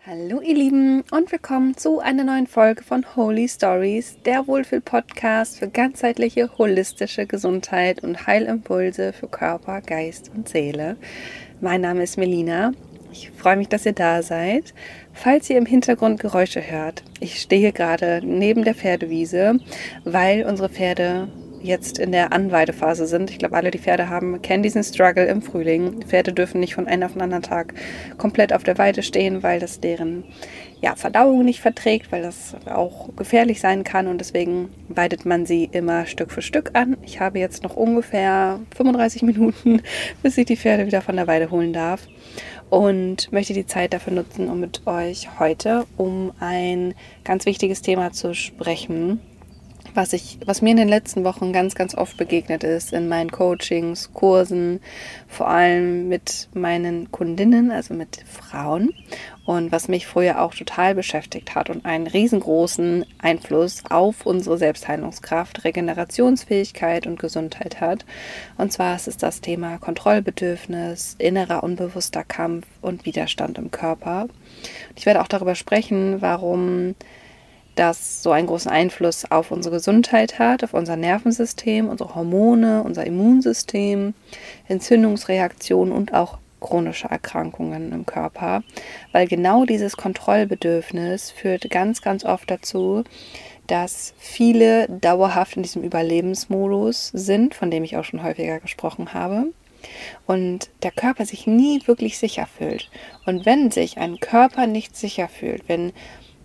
Hallo ihr Lieben und willkommen zu einer neuen Folge von Holy Stories, der Wohlfühl-Podcast für ganzheitliche, holistische Gesundheit und Heilimpulse für Körper, Geist und Seele. Mein Name ist Melina. Ich freue mich, dass ihr da seid. Falls ihr im Hintergrund Geräusche hört, ich stehe gerade neben der Pferdewiese, weil unsere Pferde jetzt in der Anweidephase sind. Ich glaube, alle, die Pferde haben, kennen diesen Struggle im Frühling. Die Pferde dürfen nicht von einem auf den anderen Tag komplett auf der Weide stehen, weil das deren Verdauung nicht verträgt, weil das auch gefährlich sein kann und deswegen weidet man sie immer Stück für Stück an. Ich habe jetzt noch ungefähr 35 Minuten, bis ich die Pferde wieder von der Weide holen darf und möchte die Zeit dafür nutzen, um mit euch heute um ein ganz wichtiges Thema zu sprechen, was mir in den letzten Wochen ganz, ganz oft begegnet ist in meinen Coachings, Kursen, vor allem mit meinen Kundinnen, also mit Frauen und was mich früher auch total beschäftigt hat und einen riesengroßen Einfluss auf unsere Selbstheilungskraft, Regenerationsfähigkeit und Gesundheit hat. Und zwar ist es das Thema Kontrollbedürfnis, innerer unbewusster Kampf und Widerstand im Körper. Ich werde auch darüber sprechen, warum das so einen großen Einfluss auf unsere Gesundheit hat, auf unser Nervensystem, unsere Hormone, unser Immunsystem, Entzündungsreaktionen und auch chronische Erkrankungen im Körper, weil genau dieses Kontrollbedürfnis führt ganz, ganz oft dazu, dass viele dauerhaft in diesem Überlebensmodus sind, von dem ich auch schon häufiger gesprochen habe, und der Körper sich nie wirklich sicher fühlt. Und wenn sich ein Körper nicht sicher fühlt, wenn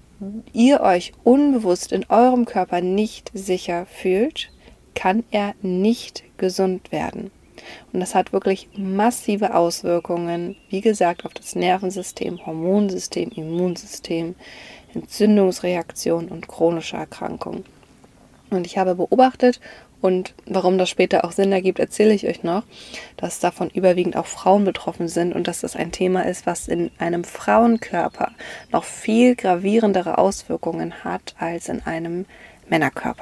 ihr euch unbewusst in eurem Körper nicht sicher fühlt, kann er nicht gesund werden. Und das hat wirklich massive Auswirkungen, wie gesagt, auf das Nervensystem, Hormonsystem, Immunsystem, Entzündungsreaktion und chronische Erkrankungen. Und ich habe beobachtet, und warum das später auch Sinn ergibt, erzähle ich euch noch, dass davon überwiegend auch Frauen betroffen sind und dass das ein Thema ist, was in einem Frauenkörper noch viel gravierendere Auswirkungen hat als in einem Männerkörper.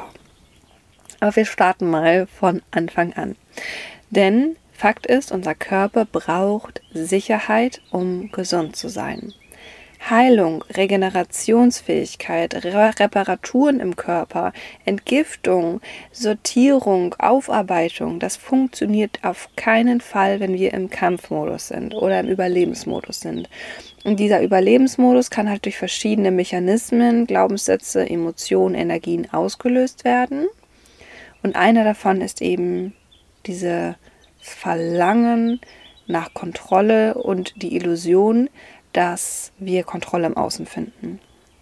Aber wir starten mal von Anfang an. Denn Fakt ist, unser Körper braucht Sicherheit, um gesund zu sein. Heilung, Regenerationsfähigkeit, Reparaturen im Körper, Entgiftung, Sortierung, Aufarbeitung, das funktioniert auf keinen Fall, wenn wir im Kampfmodus sind oder im Überlebensmodus sind. Und dieser Überlebensmodus kann halt durch verschiedene Mechanismen, Glaubenssätze, Emotionen, Energien ausgelöst werden. Und einer davon ist eben dieses Verlangen nach Kontrolle und die Illusion, dass wir Kontrolle im Außen finden.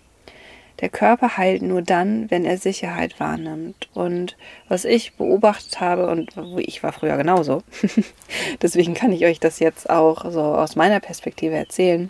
Der Körper heilt nur dann, wenn er Sicherheit wahrnimmt. Und was ich beobachtet habe, und ich war früher genauso, deswegen kann ich euch das jetzt auch so aus meiner Perspektive erzählen.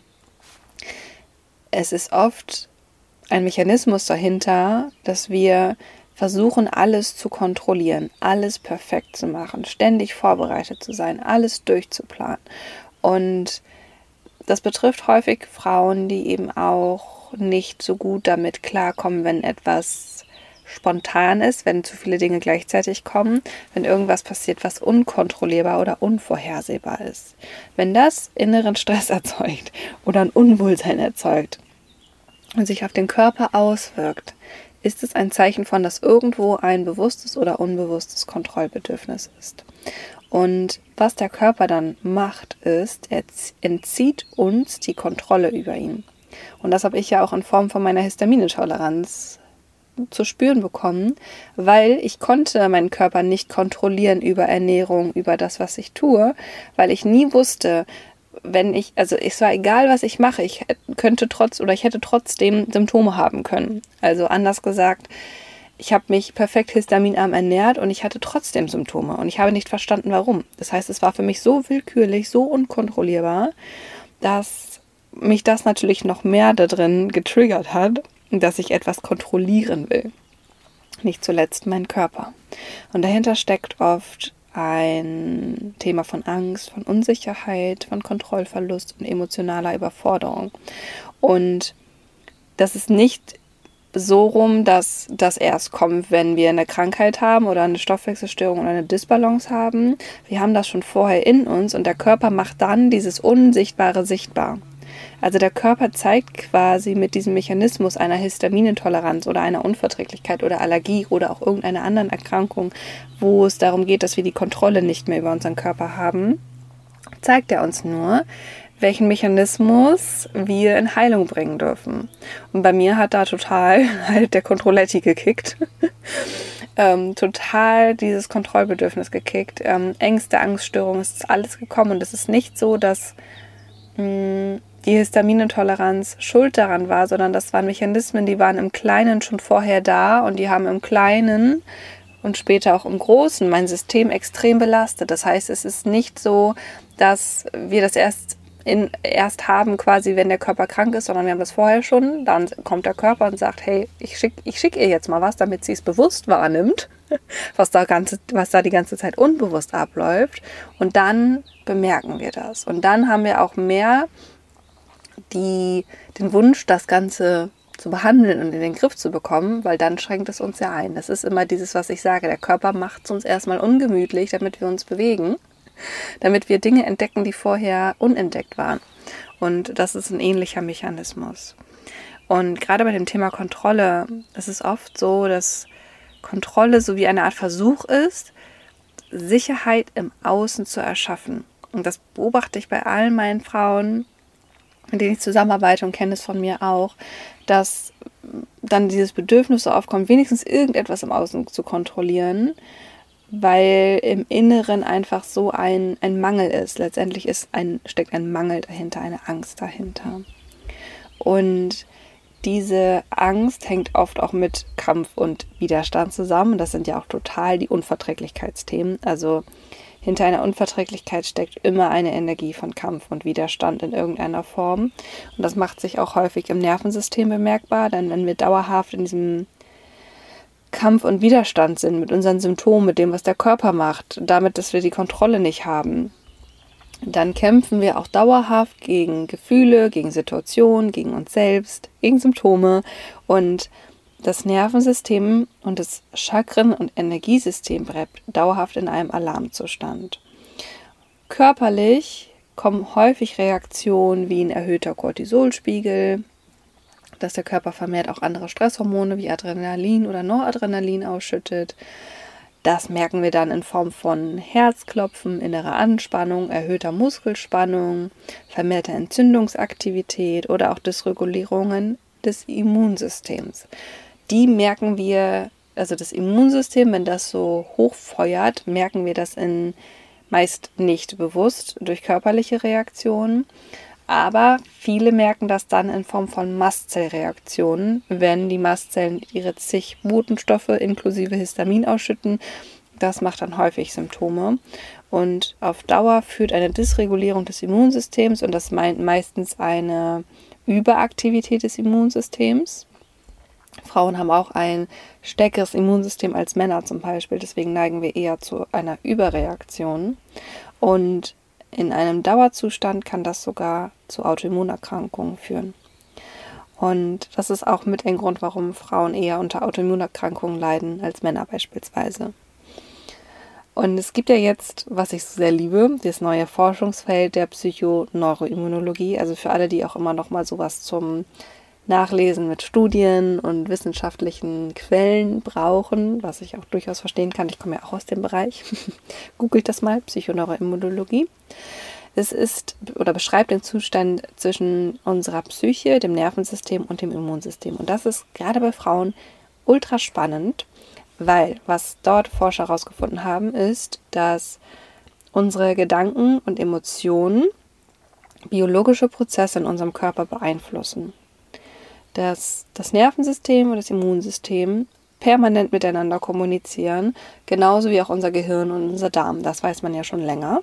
Es ist oft ein Mechanismus dahinter, dass wir versuchen, alles zu kontrollieren, alles perfekt zu machen, ständig vorbereitet zu sein, alles durchzuplanen. Und das betrifft häufig Frauen, die eben auch nicht so gut damit klarkommen, wenn etwas spontan ist, wenn zu viele Dinge gleichzeitig kommen, wenn irgendwas passiert, was unkontrollierbar oder unvorhersehbar ist. Wenn das inneren Stress erzeugt oder ein Unwohlsein erzeugt und sich auf den Körper auswirkt, ist es ein Zeichen von, dass irgendwo ein bewusstes oder unbewusstes Kontrollbedürfnis ist. Und was der Körper dann macht, ist, er entzieht uns die Kontrolle über ihn. Und das habe ich ja auch in Form von meiner Histaminintoleranz zu spüren bekommen, weil ich konnte meinen Körper nicht kontrollieren über Ernährung, über das, was ich tue, weil ich nie wusste, es war egal, was ich mache, ich hätte trotzdem Symptome haben können. Also anders gesagt, ich habe mich perfekt histaminarm ernährt und ich hatte trotzdem Symptome und ich habe nicht verstanden, warum. Das heißt, es war für mich so willkürlich, so unkontrollierbar, dass mich das natürlich noch mehr da drin getriggert hat, dass ich etwas kontrollieren will. Nicht zuletzt mein Körper. Und dahinter steckt oft ein Thema von Angst, von Unsicherheit, von Kontrollverlust und emotionaler Überforderung. Und das ist nicht so rum, dass das erst kommt, wenn wir eine Krankheit haben oder eine Stoffwechselstörung oder eine Disbalance haben. Wir haben das schon vorher in uns und der Körper macht dann dieses Unsichtbare sichtbar. Also der Körper zeigt quasi mit diesem Mechanismus einer Histaminintoleranz oder einer Unverträglichkeit oder Allergie oder auch irgendeiner anderen Erkrankung, wo es darum geht, dass wir die Kontrolle nicht mehr über unseren Körper haben, zeigt er uns nur, welchen Mechanismus wir in Heilung bringen dürfen. Und bei mir hat da total halt der Controletti gekickt. Total dieses Kontrollbedürfnis gekickt. Ängste, Angststörungen, es ist alles gekommen. Und es ist nicht so, dass die Histaminintoleranz schuld daran war, sondern das waren Mechanismen, die waren im Kleinen schon vorher da und die haben im Kleinen und später auch im Großen mein System extrem belastet. Das heißt, es ist nicht so, dass wir das erst haben, quasi, wenn der Körper krank ist, sondern wir haben das vorher schon. Dann kommt der Körper und sagt, hey, ich schick ihr jetzt mal was, damit sie es bewusst wahrnimmt, was da die ganze Zeit unbewusst abläuft. Und dann bemerken wir das. Und dann haben wir auch mehr den Wunsch, das Ganze zu behandeln und in den Griff zu bekommen, weil dann schränkt es uns ja ein. Das ist immer dieses, was ich sage, der Körper macht es uns erstmal ungemütlich, damit wir uns bewegen, damit wir Dinge entdecken, die vorher unentdeckt waren. Und das ist ein ähnlicher Mechanismus. Und gerade bei dem Thema Kontrolle ist es oft so, dass Kontrolle so wie eine Art Versuch ist, Sicherheit im Außen zu erschaffen. Und das beobachte ich bei allen meinen Frauen, mit denen ich zusammenarbeite und kenne es von mir auch, dass dann dieses Bedürfnis so aufkommt, wenigstens irgendetwas im Außen zu kontrollieren, weil im Inneren einfach so ein Mangel ist. Letztendlich steckt ein Mangel dahinter, eine Angst dahinter. Und diese Angst hängt oft auch mit Kampf und Widerstand zusammen. Das sind ja auch total die Unverträglichkeitsthemen. Also hinter einer Unverträglichkeit steckt immer eine Energie von Kampf und Widerstand in irgendeiner Form. Und das macht sich auch häufig im Nervensystem bemerkbar, denn wenn wir dauerhaft in diesem Kampf und Widerstand sind mit unseren Symptomen, mit dem, was der Körper macht, damit, dass wir die Kontrolle nicht haben, dann kämpfen wir auch dauerhaft gegen Gefühle, gegen Situationen, gegen uns selbst, gegen Symptome. Und das Nervensystem und das Chakren- und Energiesystem bleibt dauerhaft in einem Alarmzustand. Körperlich kommen häufig Reaktionen wie ein erhöhter Cortisolspiegel, dass der Körper vermehrt auch andere Stresshormone wie Adrenalin oder Noradrenalin ausschüttet. Das merken wir dann in Form von Herzklopfen, innerer Anspannung, erhöhter Muskelspannung, vermehrter Entzündungsaktivität oder auch Dysregulierungen des Immunsystems. Die merken wir, also das Immunsystem, wenn das so hochfeuert, merken wir das meist nicht bewusst durch körperliche Reaktionen. Aber viele merken das dann in Form von Mastzellreaktionen, wenn die Mastzellen ihre zig Botenstoffe inklusive Histamin ausschütten. Das macht dann häufig Symptome. Und auf Dauer führt eine Dysregulierung des Immunsystems, und das meint meistens eine Überaktivität des Immunsystems. Frauen haben auch ein stärkeres Immunsystem als Männer zum Beispiel, deswegen neigen wir eher zu einer Überreaktion. Und in einem Dauerzustand kann das sogar zu Autoimmunerkrankungen führen. Und das ist auch mit ein Grund, warum Frauen eher unter Autoimmunerkrankungen leiden als Männer beispielsweise. Und es gibt ja jetzt, was ich so sehr liebe, das neue Forschungsfeld der Psychoneuroimmunologie. Also für alle, die auch immer noch mal sowas zum Nachlesen mit Studien und wissenschaftlichen Quellen brauchen, was ich auch durchaus verstehen kann. Ich komme ja auch aus dem Bereich. Googelt das mal, Psychoneuroimmunologie. Es ist oder beschreibt den Zustand zwischen unserer Psyche, dem Nervensystem und dem Immunsystem. Und das ist gerade bei Frauen ultra spannend, weil was dort Forscher herausgefunden haben, ist, dass unsere Gedanken und Emotionen biologische Prozesse in unserem Körper beeinflussen. Dass das Nervensystem und das Immunsystem permanent miteinander kommunizieren, genauso wie auch unser Gehirn und unser Darm. Das weiß man ja schon länger.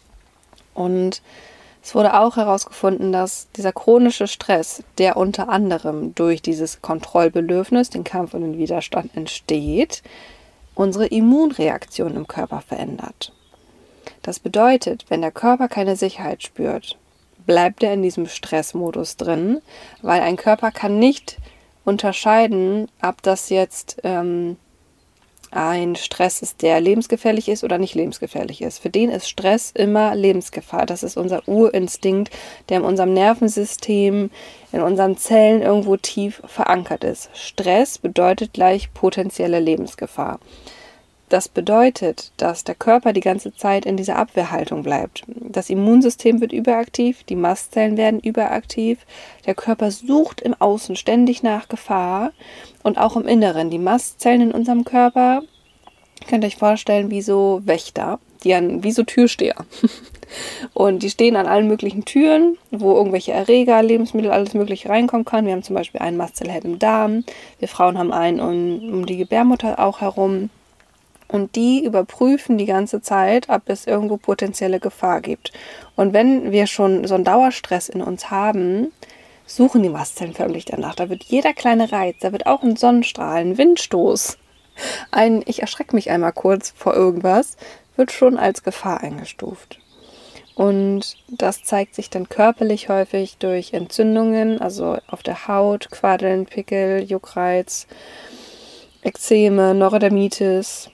Und es wurde auch herausgefunden, dass dieser chronische Stress, der unter anderem durch dieses Kontrollbedürfnis, den Kampf und den Widerstand entsteht, unsere Immunreaktion im Körper verändert. Das bedeutet, wenn der Körper keine Sicherheit spürt, bleibt er in diesem Stressmodus drin, weil ein Körper kann nicht unterscheiden, ob das jetzt ein Stress ist, der lebensgefährlich ist oder nicht lebensgefährlich ist. Für den ist Stress immer Lebensgefahr. Das ist unser Urinstinkt, der in unserem Nervensystem, in unseren Zellen irgendwo tief verankert ist. Stress bedeutet gleich potenzielle Lebensgefahr. Das bedeutet, dass der Körper die ganze Zeit in dieser Abwehrhaltung bleibt. Das Immunsystem wird überaktiv, die Mastzellen werden überaktiv, der Körper sucht im Außen ständig nach Gefahr und auch im Inneren. Die Mastzellen in unserem Körper, könnt ihr euch vorstellen, wie so Wächter, wie so Türsteher. Und die stehen an allen möglichen Türen, wo irgendwelche Erreger, Lebensmittel, alles mögliche reinkommen kann. Wir haben zum Beispiel einen Mastzellherd im Darm, wir Frauen haben einen um die Gebärmutter auch herum. Und die überprüfen die ganze Zeit, ob es irgendwo potenzielle Gefahr gibt. Und wenn wir schon so einen Dauerstress in uns haben, suchen die Mastzellen förmlich danach. Da wird jeder kleine Reiz, da wird auch ein Sonnenstrahl, ein Windstoß, ich erschrecke mich einmal kurz vor irgendwas, wird schon als Gefahr eingestuft. Und das zeigt sich dann körperlich häufig durch Entzündungen, also auf der Haut, Quaddeln, Pickel, Juckreiz, Ekzeme, Neurodermitis,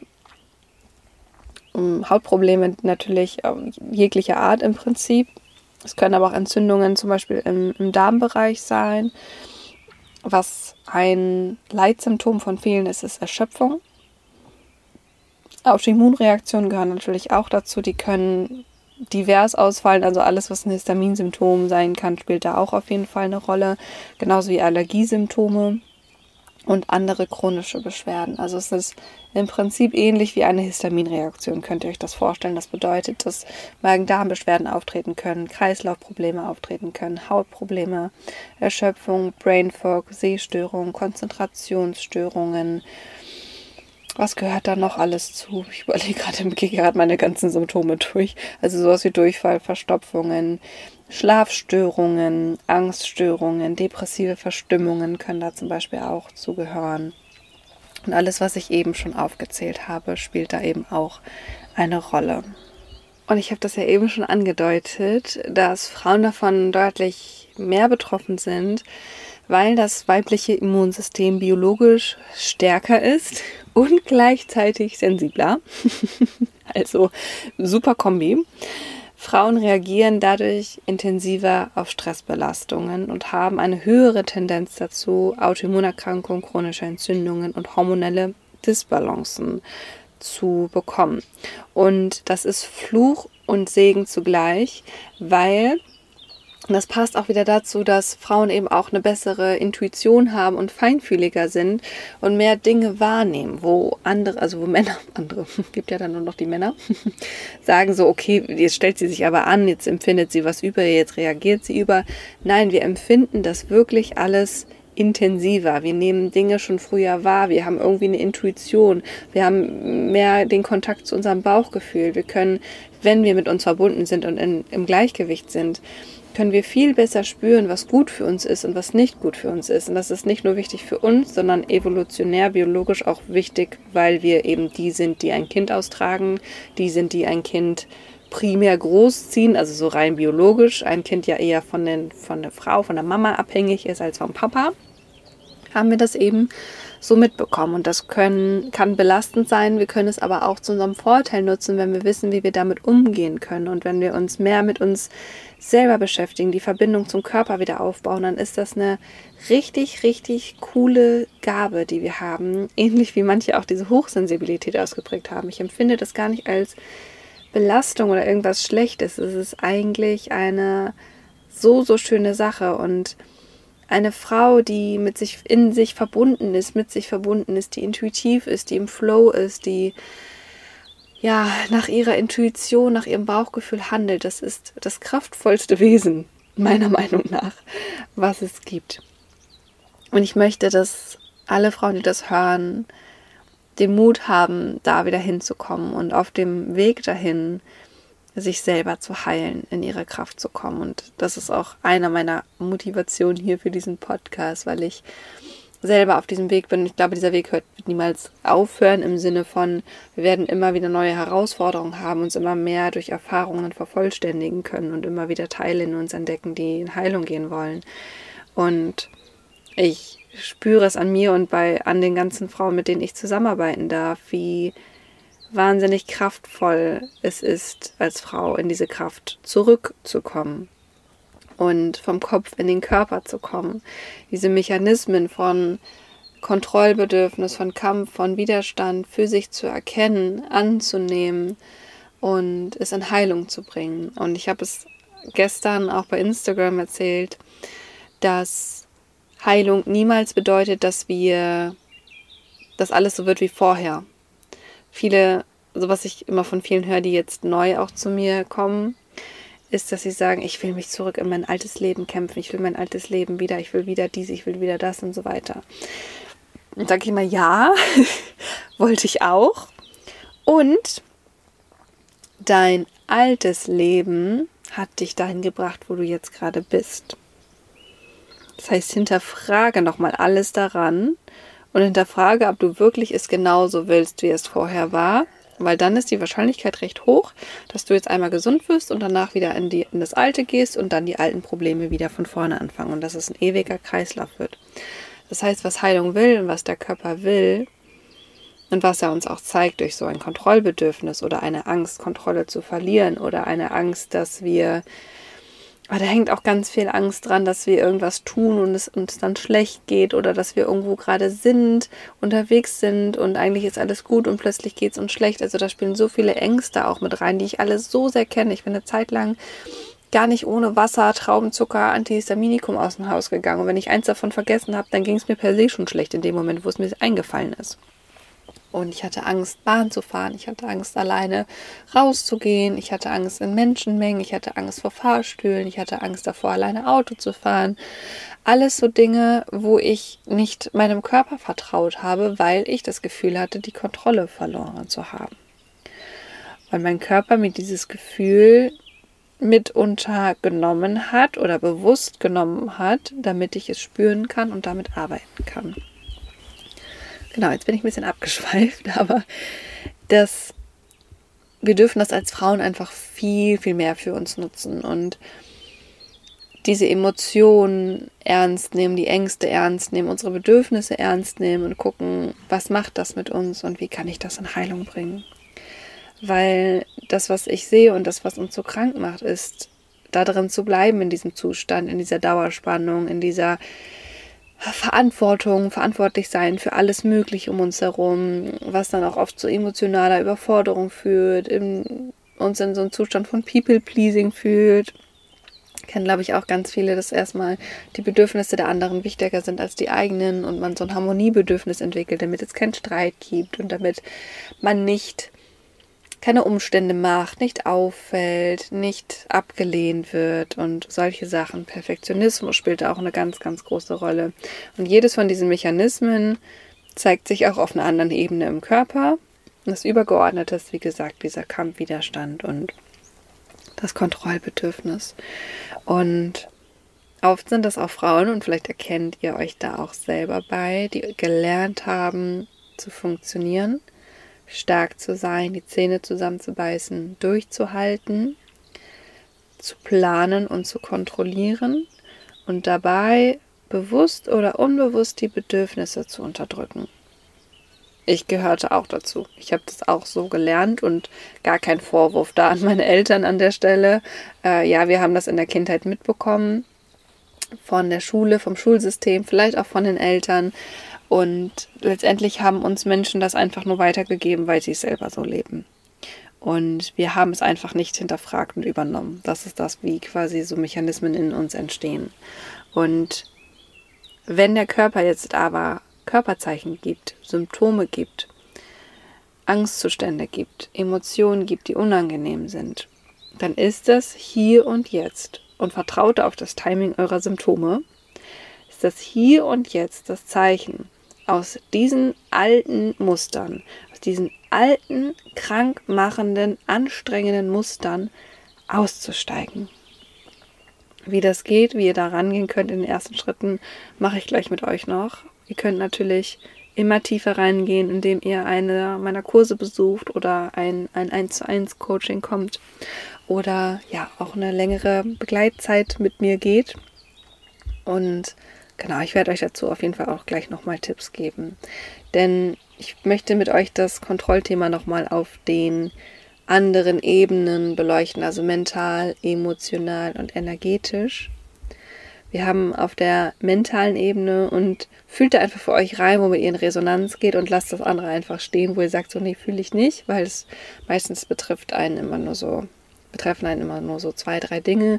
Hautprobleme natürlich jeglicher Art im Prinzip. Es können aber auch Entzündungen zum Beispiel im Darmbereich sein. Was ein Leitsymptom von vielen ist Erschöpfung. Autoimmunreaktionen gehören natürlich auch dazu. Die können divers ausfallen. Also alles, was ein Histaminsymptom sein kann, spielt da auch auf jeden Fall eine Rolle. Genauso wie Allergiesymptome und andere chronische Beschwerden. Also es ist im Prinzip ähnlich wie eine Histaminreaktion, könnt ihr euch das vorstellen. Das bedeutet, dass Magen-Darm-Beschwerden auftreten können, Kreislaufprobleme auftreten können, Hautprobleme, Erschöpfung, Brain Fog, Sehstörungen, Konzentrationsstörungen. Was gehört da noch alles zu? Ich überlege gehe gerade meine ganzen Symptome durch. Also sowas wie Durchfall, Verstopfungen, Schlafstörungen, Angststörungen, depressive Verstimmungen können da zum Beispiel auch zugehören. Und alles, was ich eben schon aufgezählt habe, spielt da eben auch eine Rolle. Und ich habe das ja eben schon angedeutet, dass Frauen davon deutlich mehr betroffen sind, weil das weibliche Immunsystem biologisch stärker ist und gleichzeitig sensibler. Also super Kombi. Frauen reagieren dadurch intensiver auf Stressbelastungen und haben eine höhere Tendenz dazu, Autoimmunerkrankungen, chronische Entzündungen und hormonelle Disbalancen zu bekommen. Und das ist Fluch und Segen zugleich, weil das passt auch wieder dazu, dass Frauen eben auch eine bessere Intuition haben und feinfühliger sind und mehr Dinge wahrnehmen, wo Männer, gibt ja dann nur noch die Männer, sagen so, okay, jetzt stellt sie sich aber an, jetzt empfindet sie was über, jetzt reagiert sie über. Nein, wir empfinden das wirklich alles intensiver. Wir nehmen Dinge schon früher wahr. Wir haben irgendwie eine Intuition. Wir haben mehr den Kontakt zu unserem Bauchgefühl. Wir können, wenn wir mit uns verbunden sind und im Gleichgewicht sind, können wir viel besser spüren, was gut für uns ist und was nicht gut für uns ist. Und das ist nicht nur wichtig für uns, sondern evolutionär, biologisch auch wichtig, weil wir eben die sind, die ein Kind austragen, die sind, die ein Kind primär großziehen, also so rein biologisch. Ein Kind ja eher von der Frau, von der Mama abhängig ist als vom Papa. Haben wir das eben so mitbekommen. Und das kann belastend sein. Wir können es aber auch zu unserem Vorteil nutzen, wenn wir wissen, wie wir damit umgehen können. Und wenn wir uns mehr mit uns selber beschäftigen, die Verbindung zum Körper wieder aufbauen, dann ist das eine richtig, richtig coole Gabe, die wir haben. Ähnlich wie manche auch diese Hochsensibilität ausgeprägt haben. Ich empfinde das gar nicht als Belastung oder irgendwas Schlechtes. Es ist eigentlich eine so schöne Sache. Und eine Frau, die in sich verbunden ist, die intuitiv ist, die im Flow ist, die ja nach ihrer Intuition, nach ihrem Bauchgefühl handelt, das ist das kraftvollste Wesen, meiner Meinung nach, was es gibt. Und ich möchte, dass alle Frauen, die das hören, den Mut haben, da wieder hinzukommen und auf dem Weg dahin sich selber zu heilen, in ihre Kraft zu kommen. Und das ist auch eine meiner Motivationen hier für diesen Podcast, weil ich selber auf diesem Weg bin. Ich glaube, dieser Weg wird niemals aufhören im Sinne von, wir werden immer wieder neue Herausforderungen haben, uns immer mehr durch Erfahrungen vervollständigen können und immer wieder Teile in uns entdecken, die in Heilung gehen wollen. Und Ich spüre es an mir und an den ganzen Frauen, mit denen ich zusammenarbeiten darf, wie wahnsinnig kraftvoll es ist, als Frau in diese Kraft zurückzukommen und vom Kopf in den Körper zu kommen. Diese Mechanismen von Kontrollbedürfnis, von Kampf, von Widerstand für sich zu erkennen, anzunehmen und es in Heilung zu bringen. Und ich habe es gestern auch bei Instagram erzählt, dass Heilung niemals bedeutet, dass alles so wird wie vorher. Also was ich immer von vielen höre, die jetzt neu auch zu mir kommen, ist, dass sie sagen, ich will mich zurück in mein altes Leben kämpfen, ich will mein altes Leben wieder, ich will wieder dies, ich will wieder das und so weiter. Und sage ich immer, ja, wollte ich auch. Und dein altes Leben hat dich dahin gebracht, wo du jetzt gerade bist. Das heißt, hinterfrage nochmal alles daran und hinterfrage, ob du wirklich es genauso willst, wie es vorher war, weil dann ist die Wahrscheinlichkeit recht hoch, dass du jetzt einmal gesund wirst und danach wieder in das Alte gehst und dann die alten Probleme wieder von vorne anfangen und dass es ein ewiger Kreislauf wird. Das heißt, was Heilung will und was der Körper will und was er uns auch zeigt durch so ein Kontrollbedürfnis oder eine Angst, Kontrolle zu verlieren oder eine Angst, dass wir... Aber da hängt auch ganz viel Angst dran, dass wir irgendwas tun und es uns dann schlecht geht oder dass wir irgendwo gerade unterwegs sind und eigentlich ist alles gut und plötzlich geht es uns schlecht. Also da spielen so viele Ängste auch mit rein, die ich alle so sehr kenne. Ich bin eine Zeit lang gar nicht ohne Wasser, Traubenzucker, Antihistaminikum aus dem Haus gegangen. Und wenn ich eins davon vergessen habe, dann ging es mir per se schon schlecht in dem Moment, wo es mir eingefallen ist. Und ich hatte Angst, Bahn zu fahren. Ich hatte Angst, alleine rauszugehen. Ich hatte Angst in Menschenmengen. Ich hatte Angst vor Fahrstühlen. Ich hatte Angst davor, alleine Auto zu fahren. Alles so Dinge, wo ich nicht meinem Körper vertraut habe, weil ich das Gefühl hatte, die Kontrolle verloren zu haben. Weil mein Körper mir dieses Gefühl mitunter genommen hat oder bewusst genommen hat, damit ich es spüren kann und damit arbeiten kann. Genau, jetzt bin ich ein bisschen abgeschweift, aber wir dürfen das als Frauen einfach viel, viel mehr für uns nutzen und diese Emotionen ernst nehmen, die Ängste ernst nehmen, unsere Bedürfnisse ernst nehmen und gucken, was macht das mit uns und wie kann ich das in Heilung bringen. Weil das, was ich sehe und das, was uns so krank macht, ist, da drin zu bleiben in diesem Zustand, in dieser Dauerspannung, in dieser verantwortlich sein für alles Mögliche um uns herum, was dann auch oft zu emotionaler Überforderung führt, uns in so einen Zustand von People-Pleasing führt. Kennen, glaube ich, auch ganz viele, dass erstmal die Bedürfnisse der anderen wichtiger sind als die eigenen und man so ein Harmoniebedürfnis entwickelt, damit es keinen Streit gibt und damit man keine Umstände macht, nicht auffällt, nicht abgelehnt wird und solche Sachen. Perfektionismus spielt da auch eine ganz, ganz große Rolle. Und jedes von diesen Mechanismen zeigt sich auch auf einer anderen Ebene im Körper. Das Übergeordnete ist, wie gesagt, dieser Kampfwiderstand und das Kontrollbedürfnis. Und oft sind das auch Frauen, und vielleicht erkennt ihr euch da auch selber bei, die gelernt haben zu funktionieren, stark zu sein, die Zähne zusammenzubeißen, durchzuhalten, zu planen und zu kontrollieren und dabei bewusst oder unbewusst die Bedürfnisse zu unterdrücken. Ich gehörte auch dazu. Ich habe das auch so gelernt und gar kein Vorwurf da an meine Eltern an der Stelle. Ja, wir haben das in der Kindheit mitbekommen, von der Schule, vom Schulsystem, vielleicht auch von den Eltern. Und letztendlich haben uns Menschen das einfach nur weitergegeben, weil sie es selber so leben. Und wir haben es einfach nicht hinterfragt und übernommen. Das ist das, wie quasi so Mechanismen in uns entstehen. Und wenn der Körper jetzt aber Körperzeichen gibt, Symptome gibt, Angstzustände gibt, Emotionen gibt, die unangenehm sind, dann ist das hier und jetzt. Und vertraut auf das Timing eurer Symptome. Ist das hier und jetzt das Zeichen, aus diesen alten Mustern, aus diesen alten, krankmachenden, anstrengenden Mustern auszusteigen. Wie das geht, wie ihr da rangehen könnt in den ersten Schritten, mache ich gleich mit euch noch. Ihr könnt natürlich immer tiefer reingehen, indem ihr eine meiner Kurse besucht oder ein 1:1 Coaching kommt oder ja auch eine längere Begleitzeit mit mir geht. Und Genau, ich werde euch dazu auf jeden Fall auch gleich nochmal Tipps geben. Denn ich möchte mit euch das Kontrollthema nochmal auf den anderen Ebenen beleuchten, also mental, emotional und energetisch. Wir haben auf der mentalen Ebene und fühlt da einfach für euch rein, womit ihr in Resonanz geht und lasst das andere einfach stehen, wo ihr sagt, so nee, fühle ich nicht, weil es meistens betreffen einen immer nur so 2, 3 Dinge.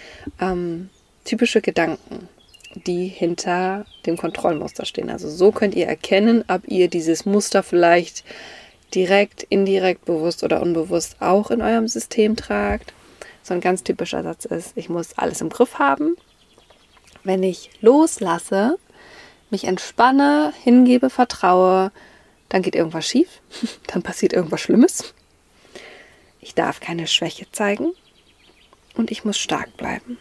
Typische Gedanken, die hinter dem Kontrollmuster stehen. Also so könnt ihr erkennen, ob ihr dieses Muster vielleicht direkt, indirekt, bewusst oder unbewusst auch in eurem System tragt. So ein ganz typischer Satz ist, ich muss alles im Griff haben. Wenn ich loslasse, mich entspanne, hingebe, vertraue, dann geht irgendwas schief, dann passiert irgendwas Schlimmes. Ich darf keine Schwäche zeigen und ich muss stark bleiben.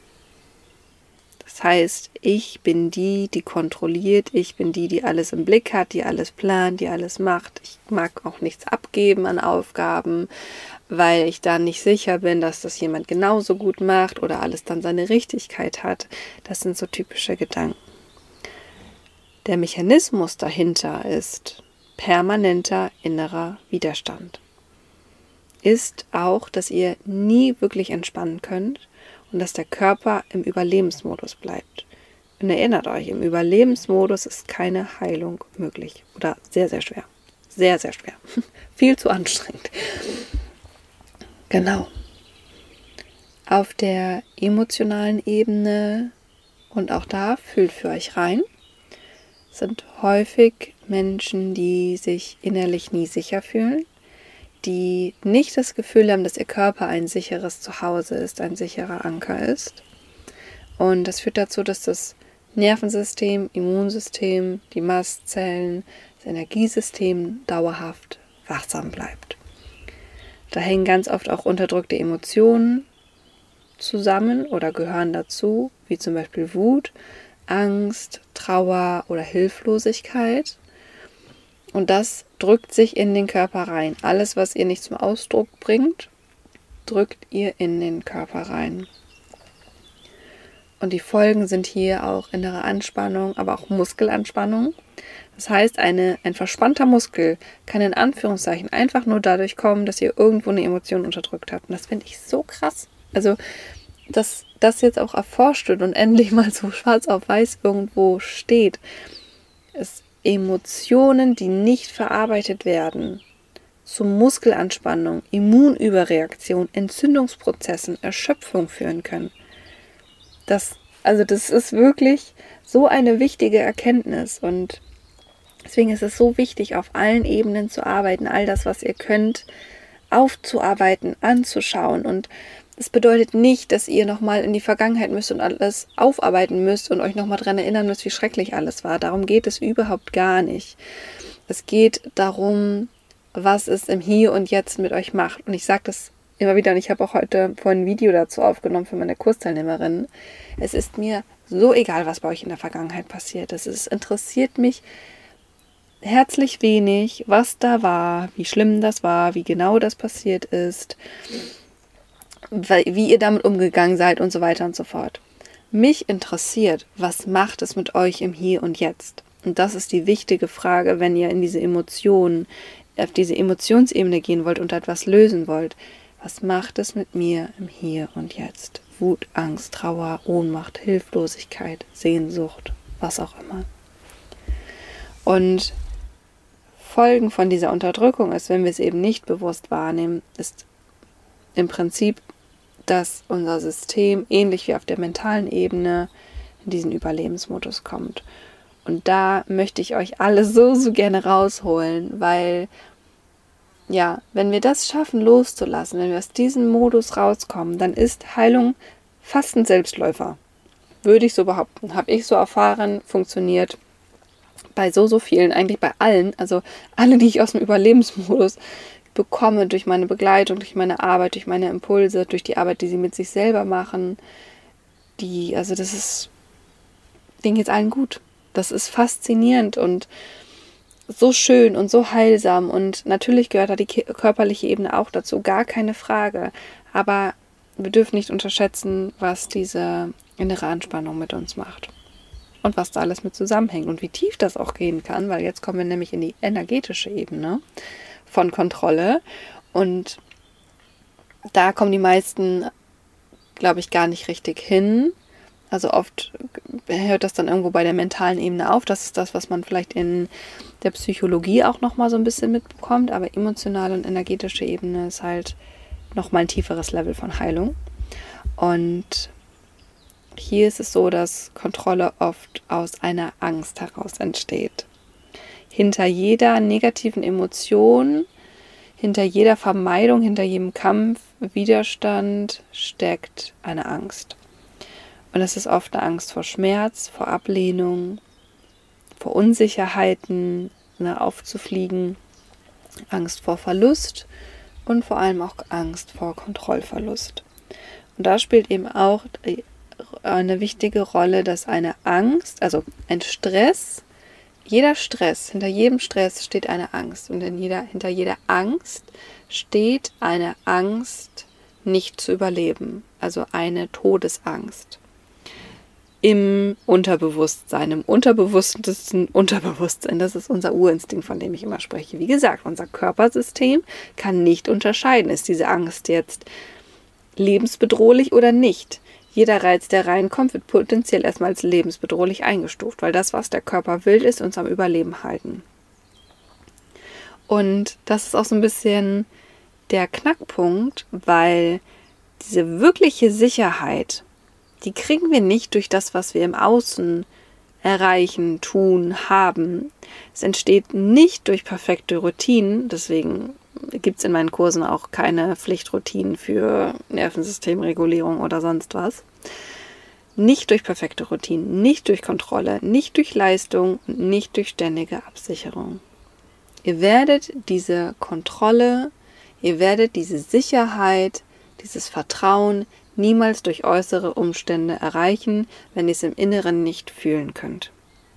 Das heißt, ich bin die kontrolliert, ich bin die alles im Blick hat, die alles plant, die alles macht. Ich mag auch nichts abgeben an Aufgaben, weil ich dann nicht sicher bin, dass das jemand genauso gut macht oder alles dann seine Richtigkeit hat. Das sind so typische Gedanken. Der Mechanismus dahinter ist permanenter innerer Widerstand. Ist auch, dass ihr nie wirklich entspannen könnt und dass der Körper im Überlebensmodus bleibt. Und erinnert euch, im Überlebensmodus ist keine Heilung möglich oder sehr, sehr schwer. Sehr, sehr schwer. Viel zu anstrengend. Genau. Auf der emotionalen Ebene und auch da fühlt für euch rein, sind häufig Menschen, die sich innerlich nie sicher fühlen, die nicht das Gefühl haben, dass ihr Körper ein sicheres Zuhause ist, ein sicherer Anker ist. Und das führt dazu, dass das Nervensystem, Immunsystem, die Mastzellen, das Energiesystem dauerhaft wachsam bleibt. Da hängen ganz oft auch unterdrückte Emotionen zusammen oder gehören dazu, wie zum Beispiel Wut, Angst, Trauer oder Hilflosigkeit. Und das drückt sich in den Körper rein. Alles, was ihr nicht zum Ausdruck bringt, drückt ihr in den Körper rein. Und die Folgen sind hier auch innere Anspannung, aber auch Muskelanspannung. Das heißt, ein verspannter Muskel kann in Anführungszeichen einfach nur dadurch kommen, dass ihr irgendwo eine Emotion unterdrückt habt. Und das finde ich so krass. Also, dass das jetzt auch erforscht wird und endlich mal so schwarz auf weiß irgendwo steht. Es Emotionen, die nicht verarbeitet werden, zu Muskelanspannung, Immunüberreaktion, Entzündungsprozessen, Erschöpfung führen können. Das ist wirklich so eine wichtige Erkenntnis und deswegen ist es so wichtig, auf allen Ebenen zu arbeiten, all das, was ihr könnt, aufzuarbeiten, anzuschauen. Und es bedeutet nicht, dass ihr nochmal in die Vergangenheit müsst und alles aufarbeiten müsst und euch nochmal daran erinnern müsst, wie schrecklich alles war. Darum geht es überhaupt gar nicht. Es geht darum, was es im Hier und Jetzt mit euch macht. Und ich sage das immer wieder, und ich habe auch heute vorhin ein Video dazu aufgenommen für meine Kursteilnehmerinnen. Es ist mir so egal, was bei euch in der Vergangenheit passiert ist. Es interessiert mich herzlich wenig, was da war, wie schlimm das war, wie genau das passiert ist, wie ihr damit umgegangen seid und so weiter und so fort. Mich interessiert, was macht es mit euch im Hier und Jetzt? Und das ist die wichtige Frage, wenn ihr in diese Emotionen, auf diese Emotionsebene gehen wollt und etwas lösen wollt. Was macht es mit mir im Hier und Jetzt? Wut, Angst, Trauer, Ohnmacht, Hilflosigkeit, Sehnsucht, was auch immer. Und Folgen von dieser Unterdrückung ist, wenn wir es eben nicht bewusst wahrnehmen, ist im Prinzip, dass unser System, ähnlich wie auf der mentalen Ebene, in diesen Überlebensmodus kommt. Und da möchte ich euch alle so gerne rausholen, weil, ja, wenn wir das schaffen loszulassen, wenn wir aus diesem Modus rauskommen, dann ist Heilung fast ein Selbstläufer. Würde ich so behaupten. Habe ich so erfahren, funktioniert bei so vielen, eigentlich bei allen, also alle, die ich aus dem Überlebensmodus bekomme, durch meine Begleitung, durch meine Arbeit, durch meine Impulse, durch die Arbeit, die sie mit sich selber machen, denen geht's allen gut. Das ist faszinierend und so schön und so heilsam und natürlich gehört da die körperliche Ebene auch dazu, gar keine Frage. Aber wir dürfen nicht unterschätzen, was diese innere Anspannung mit uns macht. und was da alles mit zusammenhängt und wie tief das auch gehen kann, weil jetzt kommen wir nämlich in die energetische Ebene von Kontrolle und da kommen die meisten, glaube ich, gar nicht richtig hin. Also oft hört das dann irgendwo bei der mentalen Ebene auf. Das ist das, was man vielleicht in der Psychologie auch nochmal so ein bisschen mitbekommt. Aber emotionale und energetische Ebene ist halt nochmal ein tieferes Level von Heilung. Und hier ist es so, dass Kontrolle oft aus einer Angst heraus entsteht. Hinter jeder negativen Emotion, hinter jeder Vermeidung, hinter jedem Kampf, Widerstand steckt eine Angst. Und es ist oft eine Angst vor Schmerz, vor Ablehnung, vor Unsicherheiten, aufzufliegen, Angst vor Verlust und vor allem auch Angst vor Kontrollverlust. Und da spielt eben auch eine wichtige Rolle, dass eine Angst, also ein Stress, hinter jedem Stress steht eine Angst. Und hinter jeder Angst steht eine Angst, nicht zu überleben. Also eine Todesangst. Im Unterbewusstsein, im unterbewusstesten Unterbewusstsein. Das ist unser Urinstinkt, von dem ich immer spreche. Wie gesagt, unser Körpersystem kann nicht unterscheiden, ist diese Angst jetzt lebensbedrohlich oder nicht. Jeder Reiz, der reinkommt, wird potenziell erstmal als lebensbedrohlich eingestuft, weil das, was der Körper will, ist uns am Überleben halten. Und das ist auch so ein bisschen der Knackpunkt, weil diese wirkliche Sicherheit, die kriegen wir nicht durch das, was wir im Außen erreichen, tun, haben. Es entsteht nicht durch perfekte Routinen, deswegen gibt es in meinen Kursen auch keine Pflichtroutinen für Nervensystemregulierung oder sonst was. Nicht durch perfekte Routinen, nicht durch Kontrolle, nicht durch Leistung und nicht durch ständige Absicherung. Ihr werdet diese Kontrolle, ihr werdet diese Sicherheit, dieses Vertrauen niemals durch äußere Umstände erreichen, wenn ihr es im Inneren nicht fühlen könnt.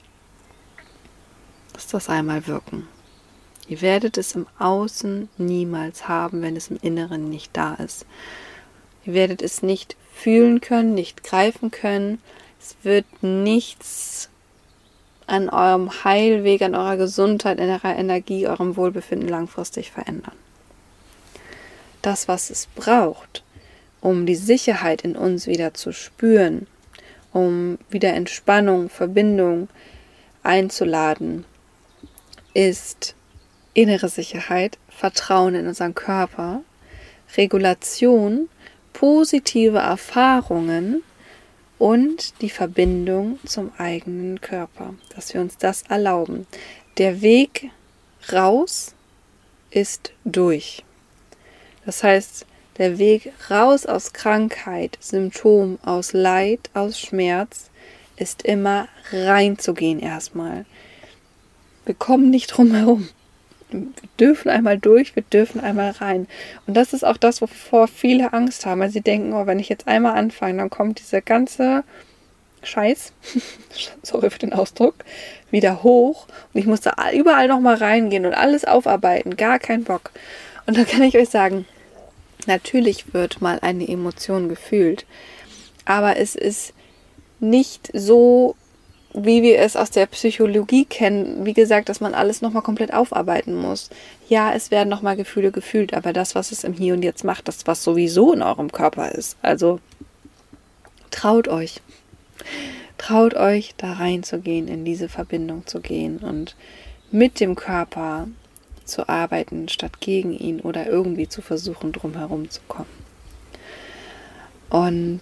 Lasst das einmal wirken. Ihr werdet es im Außen niemals haben, wenn es im Inneren nicht da ist. Ihr werdet es nicht fühlen können, nicht greifen können. Es wird nichts an eurem Heilweg, an eurer Gesundheit, an eurer Energie, eurem Wohlbefinden langfristig verändern. Das, was es braucht, um die Sicherheit in uns wieder zu spüren, um wieder Entspannung, Verbindung einzuladen, ist innere Sicherheit, Vertrauen in unseren Körper, Regulation, positive Erfahrungen und die Verbindung zum eigenen Körper, dass wir uns das erlauben. Der Weg raus ist durch. Das heißt, der Weg raus aus Krankheit, Symptom, aus Leid, aus Schmerz ist immer reinzugehen erstmal. Wir kommen nicht drum herum. Wir dürfen einmal durch, wir dürfen einmal rein. Und das ist auch das, wovor viele Angst haben, weil sie denken, oh, wenn ich jetzt einmal anfange, dann kommt dieser ganze Scheiß, sorry für den Ausdruck, wieder hoch und ich muss da überall nochmal reingehen und alles aufarbeiten, gar kein Bock. Und da kann ich euch sagen, natürlich wird mal eine Emotion gefühlt, aber es ist nicht so, wie wir es aus der Psychologie kennen, wie gesagt, dass man alles nochmal komplett aufarbeiten muss. Ja, es werden nochmal Gefühle gefühlt, aber das, was es im Hier und Jetzt macht, das, was sowieso in eurem Körper ist. Also traut euch, da reinzugehen, in diese Verbindung zu gehen und mit dem Körper zu arbeiten, statt gegen ihn oder irgendwie zu versuchen, drumherum zu kommen. Und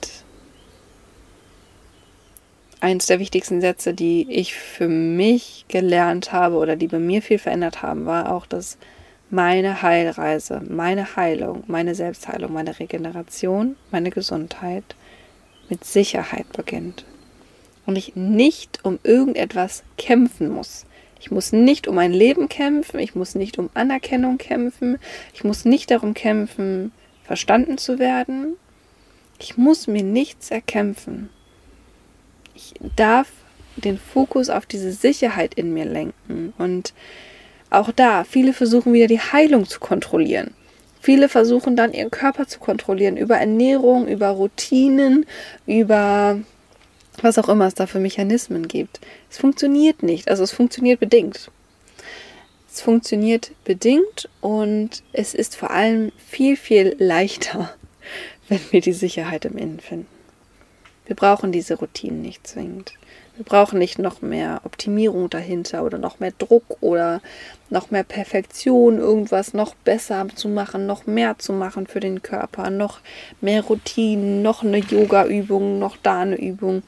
eins der wichtigsten Sätze, die ich für mich gelernt habe oder die bei mir viel verändert haben, war auch, dass meine Heilreise, meine Heilung, meine Selbstheilung, meine Regeneration, meine Gesundheit mit Sicherheit beginnt. Und ich nicht um irgendetwas kämpfen muss. Ich muss nicht um mein Leben kämpfen, ich muss nicht um Anerkennung kämpfen, ich muss nicht darum kämpfen, verstanden zu werden. Ich muss mir nichts erkämpfen. Ich darf den Fokus auf diese Sicherheit in mir lenken. Und auch da, viele versuchen wieder die Heilung zu kontrollieren. Viele versuchen dann ihren Körper zu kontrollieren über Ernährung, über Routinen, über was auch immer es da für Mechanismen gibt. Es funktioniert nicht, also es funktioniert bedingt. Es funktioniert bedingt und es ist vor allem viel, viel leichter, wenn wir die Sicherheit im Innen finden. Wir brauchen diese Routinen nicht zwingend. Wir brauchen nicht noch mehr Optimierung dahinter oder noch mehr Druck oder noch mehr Perfektion, irgendwas noch besser zu machen, noch mehr zu machen für den Körper, noch mehr Routinen, noch eine Yoga-Übung, noch da eine Übung.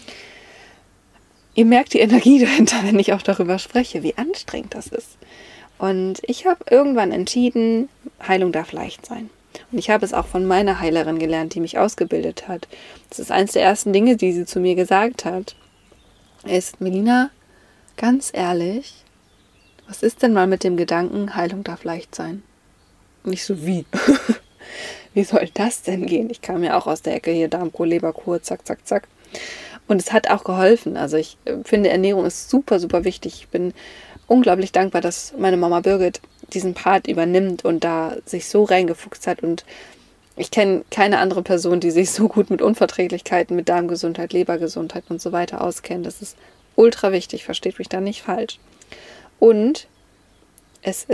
Ihr merkt die Energie dahinter, wenn ich auch darüber spreche, wie anstrengend das ist. Und ich habe irgendwann entschieden, Heilung darf leicht sein. Und ich habe es auch von meiner Heilerin gelernt, die mich ausgebildet hat. Das ist eines der ersten Dinge, die sie zu mir gesagt hat. Ist, Melina, ganz ehrlich, was ist denn mal mit dem Gedanken, Heilung darf leicht sein? Und ich so, wie? Wie soll das denn gehen? Ich kam ja auch aus der Ecke hier, Darmkur, Leberkur, zack, zack, zack. Und es hat auch geholfen. Also ich finde, Ernährung ist super, super wichtig. Ich bin unglaublich dankbar, dass meine Mama Birgit diesen Part übernimmt und da sich so reingefuchst hat. Und ich kenne keine andere Person, die sich so gut mit Unverträglichkeiten, mit Darmgesundheit, Lebergesundheit und so weiter auskennt. Das ist ultra wichtig, versteht mich da nicht falsch. Und es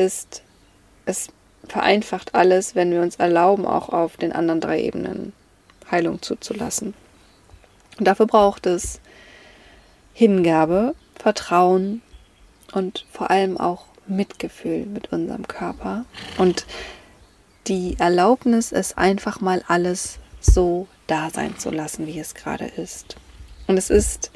vereinfacht alles, wenn wir uns erlauben, auch auf den anderen 3 Ebenen Heilung zuzulassen. Und dafür braucht es Hingabe, Vertrauen und vor allem auch Mitgefühl mit unserem Körper. Und die Erlaubnis ist einfach mal alles so da sein zu lassen, wie es gerade ist. Und es ist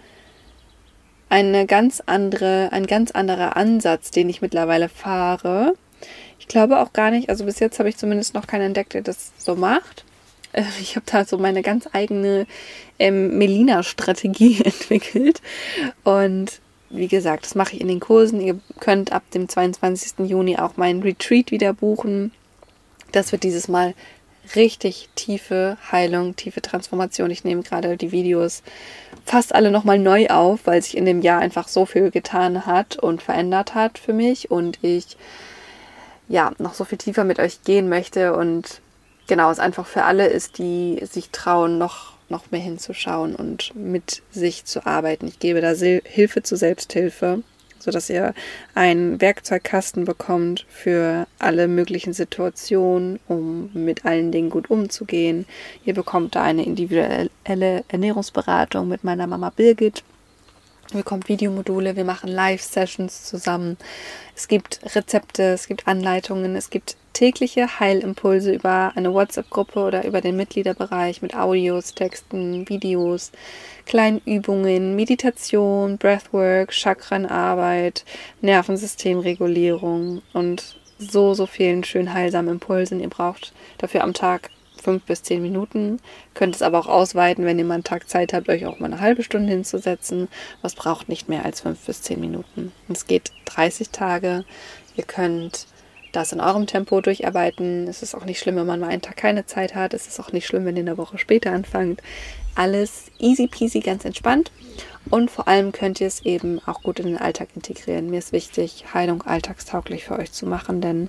ein ganz anderer Ansatz, den ich mittlerweile fahre. Ich glaube auch gar nicht, also bis jetzt habe ich zumindest noch keinen entdeckt, der das so macht. Ich habe da so meine ganz eigene Melina-Strategie entwickelt. Und wie gesagt, das mache ich in den Kursen. Ihr könnt ab dem 22. Juni auch meinen Retreat wieder buchen. Das wird dieses Mal richtig tiefe Heilung, tiefe Transformation. Ich nehme gerade die Videos fast alle nochmal neu auf, weil sich in dem Jahr einfach so viel getan hat und verändert hat für mich und ich noch so viel tiefer mit euch gehen möchte und genau, es einfach für alle ist, die sich trauen, noch mehr hinzuschauen und mit sich zu arbeiten. Ich gebe da Hilfe zur Selbsthilfe, sodass ihr einen Werkzeugkasten bekommt für alle möglichen Situationen, um mit allen Dingen gut umzugehen. Ihr bekommt da eine individuelle Ernährungsberatung mit meiner Mama Birgit. Ihr bekommt Videomodule, wir machen Live-Sessions zusammen. Es gibt Rezepte, es gibt Anleitungen, es gibt tägliche Heilimpulse über eine WhatsApp-Gruppe oder über den Mitgliederbereich mit Audios, Texten, Videos, kleinen Übungen, Meditation, Breathwork, Chakrenarbeit, Nervensystemregulierung und so vielen schön heilsamen Impulsen. Ihr braucht dafür am Tag 5 bis 10 Minuten. Könnt es aber auch ausweiten, wenn ihr mal einen Tag Zeit habt, euch auch mal eine halbe Stunde hinzusetzen. Was braucht nicht mehr als 5 bis 10 Minuten. Und es geht 30 Tage. Ihr könnt das in eurem Tempo durcharbeiten. Es ist auch nicht schlimm, wenn man mal einen Tag keine Zeit hat. Es ist auch nicht schlimm, wenn ihr eine Woche später anfangt. Alles easy peasy, ganz entspannt. Und vor allem könnt ihr es eben auch gut in den Alltag integrieren. Mir ist wichtig, Heilung alltagstauglich für euch zu machen, denn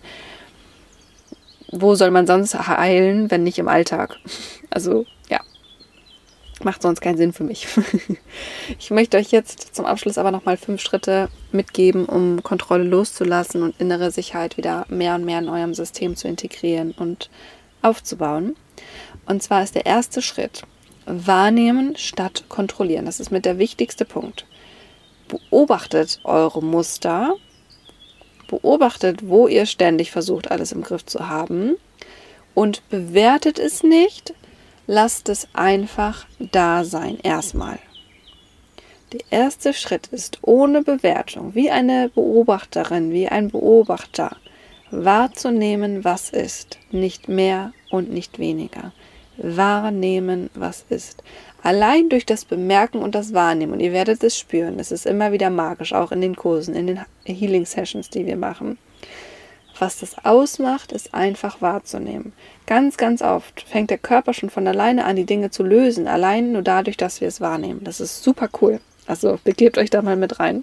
wo soll man sonst heilen, wenn nicht im Alltag? Also, ja, macht sonst keinen Sinn für mich. Ich möchte euch jetzt zum Abschluss aber nochmal 5 Schritte mitgeben, um Kontrolle loszulassen und innere Sicherheit wieder mehr und mehr in eurem System zu integrieren und aufzubauen. Und zwar ist der erste Schritt wahrnehmen statt kontrollieren. Das ist mit der wichtigste Punkt. Beobachtet eure Muster. Beobachtet, wo ihr ständig versucht, alles im Griff zu haben und bewertet es nicht, lasst es einfach da sein, erstmal. Der erste Schritt ist ohne Bewertung, wie eine Beobachterin, wie ein Beobachter, wahrzunehmen, was ist, nicht mehr und nicht weniger. Wahrnehmen, was ist. Allein durch das Bemerken und das Wahrnehmen, und ihr werdet es spüren, es ist immer wieder magisch, auch in den Kursen, in den Healing-Sessions, die wir machen. Was das ausmacht, ist einfach wahrzunehmen. Ganz, ganz oft fängt der Körper schon von alleine an, die Dinge zu lösen, allein nur dadurch, dass wir es wahrnehmen. Das ist super cool. Also begebt euch da mal mit rein.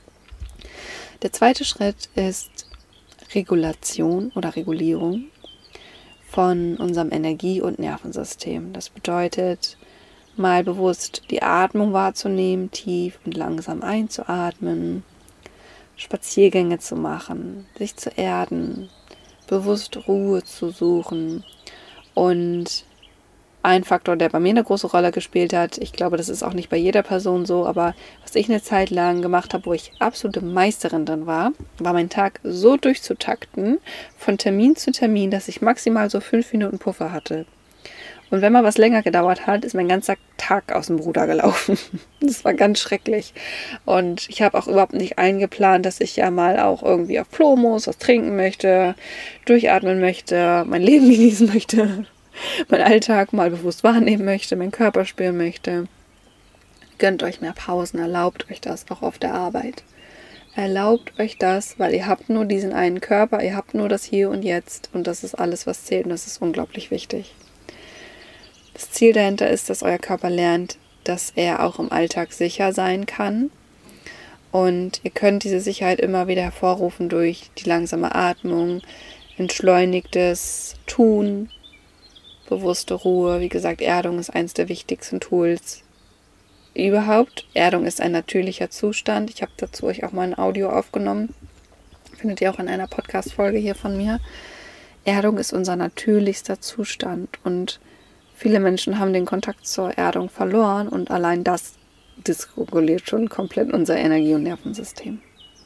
Der zweite Schritt ist Regulation oder Regulierung von unserem Energie- und Nervensystem. Das bedeutet, mal bewusst die Atmung wahrzunehmen, tief und langsam einzuatmen, Spaziergänge zu machen, sich zu erden, bewusst Ruhe zu suchen. Und ein Faktor, der bei mir eine große Rolle gespielt hat, ich glaube, das ist auch nicht bei jeder Person so, aber was ich eine Zeit lang gemacht habe, wo ich absolute Meisterin dann war meinen Tag so durchzutakten, von Termin zu Termin, dass ich maximal so 5 Minuten Puffer hatte. Und wenn mal was länger gedauert hat, ist mein ganzer Tag aus dem Ruder gelaufen. Das war ganz schrecklich. Und ich habe auch überhaupt nicht eingeplant, dass ich ja mal auch irgendwie auf Klo muss, was trinken möchte, durchatmen möchte, mein Leben genießen möchte, meinen Alltag mal bewusst wahrnehmen möchte, meinen Körper spüren möchte. Gönnt euch mehr Pausen, erlaubt euch das auch auf der Arbeit. Erlaubt euch das, weil ihr habt nur diesen einen Körper, ihr habt nur das Hier und Jetzt und das ist alles, was zählt und das ist unglaublich wichtig. Das Ziel dahinter ist, dass euer Körper lernt, dass er auch im Alltag sicher sein kann. Und ihr könnt diese Sicherheit immer wieder hervorrufen durch die langsame Atmung, entschleunigtes Tun, bewusste Ruhe. Wie gesagt, Erdung ist eines der wichtigsten Tools überhaupt. Erdung ist ein natürlicher Zustand. Ich habe dazu euch auch mal ein Audio aufgenommen. Findet ihr auch in einer Podcast-Folge hier von mir. Erdung ist unser natürlichster Zustand und viele Menschen haben den Kontakt zur Erdung verloren und allein das dysreguliert schon komplett unser Energie- und Nervensystem.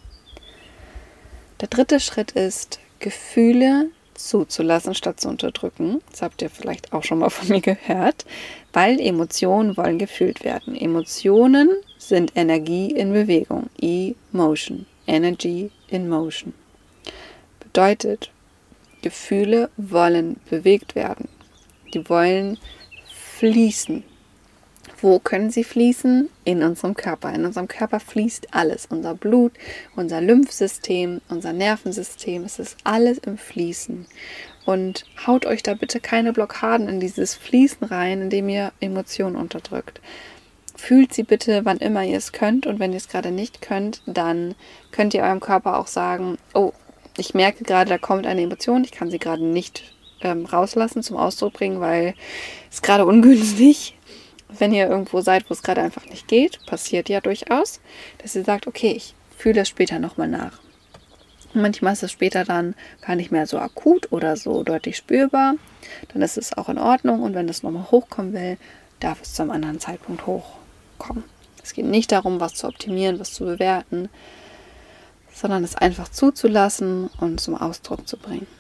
Der dritte Schritt ist, Gefühle zuzulassen, statt zu unterdrücken. Das habt ihr vielleicht auch schon mal von mir gehört, weil Emotionen wollen gefühlt werden. Emotionen sind Energie in Bewegung. Emotion. Energy in Motion. Bedeutet, Gefühle wollen bewegt werden. Die wollen fließen. Wo können sie fließen? In unserem Körper. In unserem Körper fließt alles. Unser Blut, unser Lymphsystem, unser Nervensystem. Es ist alles im Fließen. Und haut euch da bitte keine Blockaden in dieses Fließen rein, indem ihr Emotionen unterdrückt. Fühlt sie bitte, wann immer ihr es könnt. Und wenn ihr es gerade nicht könnt, dann könnt ihr eurem Körper auch sagen, oh, ich merke gerade, da kommt eine Emotion. Ich kann sie gerade nicht rauslassen, zum Ausdruck bringen, weil es gerade ungünstig, wenn ihr irgendwo seid, wo es gerade einfach nicht geht, passiert ja durchaus, dass ihr sagt, okay, ich fühle es später nochmal nach. Und manchmal ist es später dann gar nicht mehr so akut oder so deutlich spürbar, dann ist es auch in Ordnung und wenn es nochmal hochkommen will, darf es zu einem anderen Zeitpunkt hochkommen. Es geht nicht darum, was zu optimieren, was zu bewerten, sondern es einfach zuzulassen und zum Ausdruck zu bringen.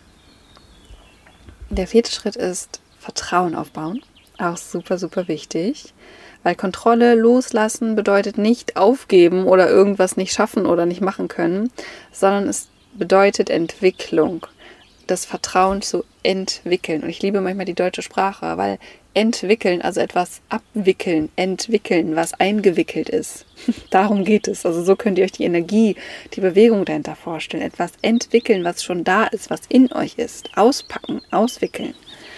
Der 4. Schritt ist Vertrauen aufbauen. Auch super, super wichtig. Weil Kontrolle loslassen bedeutet nicht aufgeben oder irgendwas nicht schaffen oder nicht machen können, sondern es bedeutet Entwicklung. Das Vertrauen zu entwickeln. Und ich liebe manchmal die deutsche Sprache, weil entwickeln, also etwas abwickeln, entwickeln, was eingewickelt ist. Darum geht es. Also so könnt ihr euch die Energie, die Bewegung dahinter vorstellen. Etwas entwickeln, was schon da ist, was in euch ist. Auspacken, auswickeln.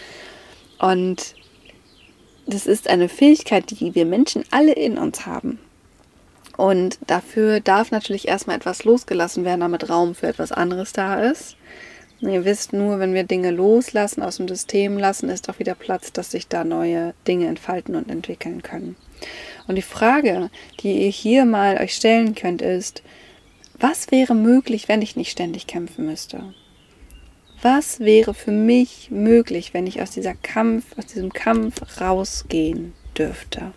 Und das ist eine Fähigkeit, die wir Menschen alle in uns haben. Und dafür darf natürlich erstmal etwas losgelassen werden, damit Raum für etwas anderes da ist. Und ihr wisst, nur wenn wir Dinge loslassen, aus dem System lassen, ist auch wieder Platz, dass sich da neue Dinge entfalten und entwickeln können. Und die Frage, die ihr hier mal euch stellen könnt, ist, was wäre möglich, wenn ich nicht ständig kämpfen müsste? Was wäre für mich möglich, wenn ich aus diesem Kampf rausgehen dürfte?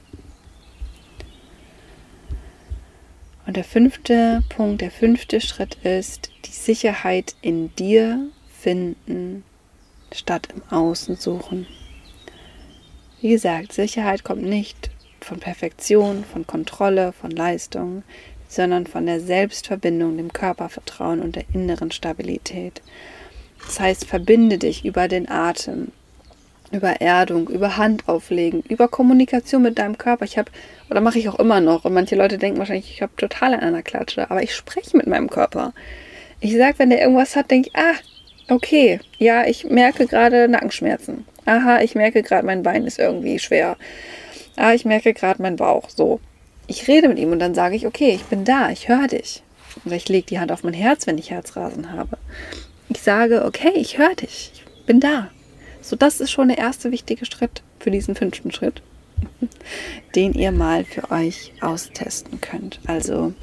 Und der 5. Punkt, der 5. Schritt ist, die Sicherheit in dir finden, statt im Außen suchen. Wie gesagt, Sicherheit kommt nicht von Perfektion, von Kontrolle, von Leistung, sondern von der Selbstverbindung, dem Körpervertrauen und der inneren Stabilität. Das heißt, verbinde dich über den Atem, über Erdung, über Handauflegen, über Kommunikation mit deinem Körper. Mache ich auch immer noch. Und manche Leute denken wahrscheinlich, ich habe total an einer Klatsche. Aber ich spreche mit meinem Körper. Ich sage, wenn der irgendwas hat, denke ich, okay, ja, ich merke gerade Nackenschmerzen. Aha, ich merke gerade, mein Bein ist irgendwie schwer. Ich merke gerade meinen Bauch. So. Ich rede mit ihm und dann sage ich, okay, ich bin da, ich höre dich. Oder ich lege die Hand auf mein Herz, wenn ich Herzrasen habe. Ich sage, okay, ich höre dich, ich bin da. So, das ist schon der erste wichtige Schritt für diesen 5. Schritt. den ihr mal für euch austesten könnt. Also